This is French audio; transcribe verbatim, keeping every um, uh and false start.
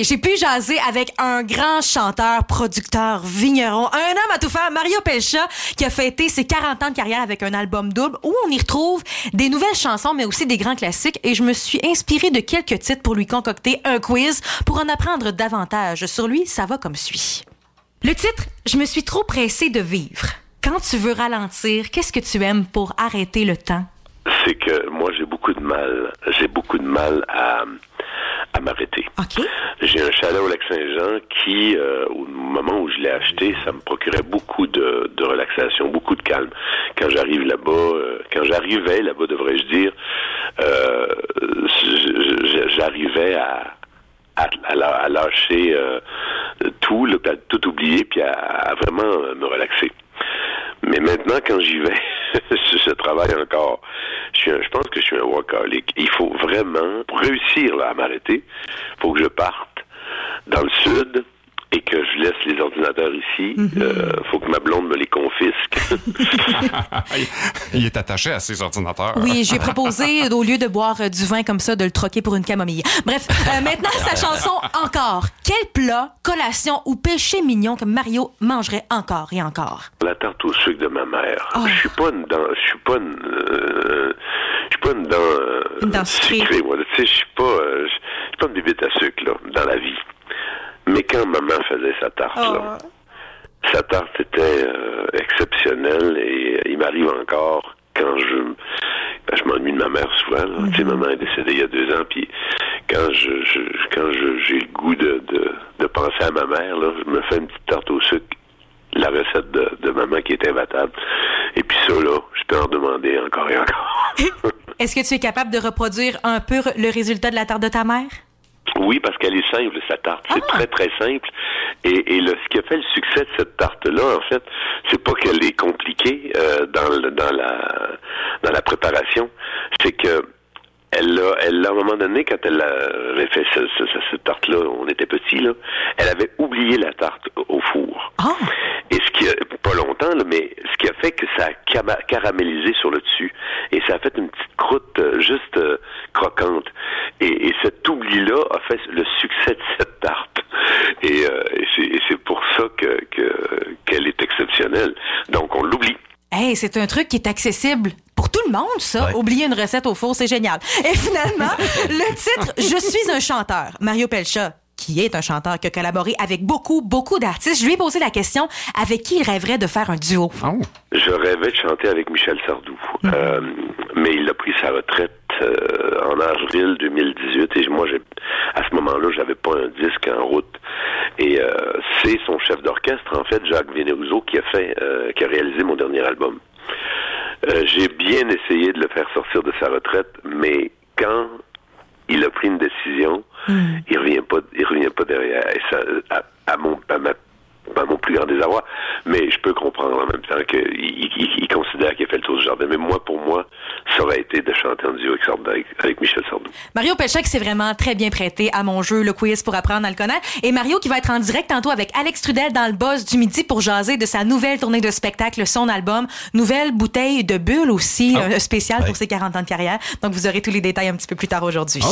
j'ai pu jaser avec un grand chanteur, producteur, vigneron, un homme à tout faire, Mario Pelcha, qui a fêté ses quarante ans de carrière avec un album double où on y retrouve des nouvelles chansons, mais aussi des grands classiques. Et je me suis inspirée de quelques titres pour lui concocter un quiz pour en apprendre davantage. Sur lui, ça va comme suit. Le titre, je me suis trop pressée de vivre. Quand tu veux ralentir, qu'est-ce que tu aimes pour arrêter le temps? C'est que moi, j'ai beaucoup de mal. J'ai beaucoup de mal à, à m'arrêter. OK. J'ai un chalet au Lac-Saint-Jean qui, euh, au moment où je l'ai acheté, ça me procurait beaucoup de, de relaxation, beaucoup de calme. Quand j'arrive là-bas, euh, quand j'arrivais là-bas, devrais-je dire, euh, j'arrivais à, à, à lâcher euh, tout, là, à tout oublier, puis à, à vraiment me relaxer. Mais maintenant, quand j'y vais, je travaille encore. Je, suis un, je pense que je suis un workaholic. Il faut vraiment, pour réussir là, à m'arrêter, il faut que je parte dans le sud et que je laisse les ordinateurs ici. Il mm-hmm. euh, faut que ma blonde me les confisque. Il est attaché à ses ordinateurs. Oui, j'ai proposé, au lieu de boire du vin comme ça, de le troquer pour une camomille. Bref, euh, maintenant, sa chanson « Encore ». Quel plat, collation ou péché mignon que Mario mangerait encore et encore? La tarte au sucre de ma mère. Oh. Je suis pas une dent... Je suis pas une... Euh, je suis pas une dent... Euh, une dent sucrée, moi. Tu sais, je suis pas... Euh, je suis pas une bibite à sucre, là, dans la vie. Mais quand maman faisait sa tarte, oh. là, sa tarte était euh, exceptionnelle et euh, il m'arrive encore quand je ben, je m'ennuie de ma mère souvent. Mm-hmm. Tu sais, maman est décédée il y a deux ans, puis quand je, je quand je, j'ai le goût de, de, de penser à ma mère, là, je me fais une petite tarte au sucre, la recette de, de maman qui est imbattable. Et puis ça, là, je peux en demander encore et encore. Est-ce que tu es capable de reproduire un peu le résultat de la tarte de ta mère? Oui, parce qu'elle est simple, sa tarte. C'est ah. très, très simple. Et, et le, ce qui a fait le succès de cette tarte-là, en fait, c'est pas qu'elle est compliquée euh, dans, le, dans, la, dans la préparation. C'est que elle a, elle a, à un moment donné, quand elle avait fait ce, ce, ce, cette tarte-là, on était petits, là, elle avait oublié la tarte au four. Oh. Et ce qui a, pas longtemps, là, mais ce qui a fait que ça a caramélisé sur le dessus. Et ça a fait une petite croûte euh, juste euh, croquante. Et, et cet oubli-là a fait le succès de cette tarte. Et, euh, et, c'est, et c'est pour ça que, que, qu'elle est exceptionnelle. Donc, on l'oublie. Hey, c'est un truc qui est accessible pour tout le monde, ça. Ouais. Oublier une recette au four, c'est génial. Et finalement, le titre « Je suis un chanteur », Mario Pelcha, qui est un chanteur qui a collaboré avec beaucoup, beaucoup d'artistes. Je lui ai posé la question avec qui il rêverait de faire un duo. Oh. Je rêvais de chanter avec Michel Sardou. Mm. Euh, mais il a pris sa retraite euh, en avril deux mille dix-huit et moi, j'ai, à ce moment-là, j'avais pas un disque en route. Et euh, c'est son chef d'orchestre, en fait, Jacques Veneruso, qui a fait, euh, qui a réalisé mon dernier album. Euh, j'ai bien essayé de le faire sortir de sa retraite, mais quand il a pris une décision, mm. il revient pas, il revient pas derrière. Et ça, à, à mon, à ma, à mon plus grand désarroi. Mais je peux comprendre en même temps qu'il il, il considère qu'il a fait le tour du jardin. Mais moi, pour moi, ça aurait été de chanter en duo avec, avec, avec Michel Sardou. Mario Pelcha qui s'est vraiment très bien prêté à mon jeu, le quiz pour apprendre à le connaître. Et Mario qui va être en direct tantôt avec Alex Trudel dans le Buzz du midi pour jaser de sa nouvelle tournée de spectacle, son album. Nouvelle bouteille de bulle aussi, oh. euh, spéciale ouais. pour ses quarante ans de carrière. Donc, vous aurez tous les détails un petit peu plus tard aujourd'hui.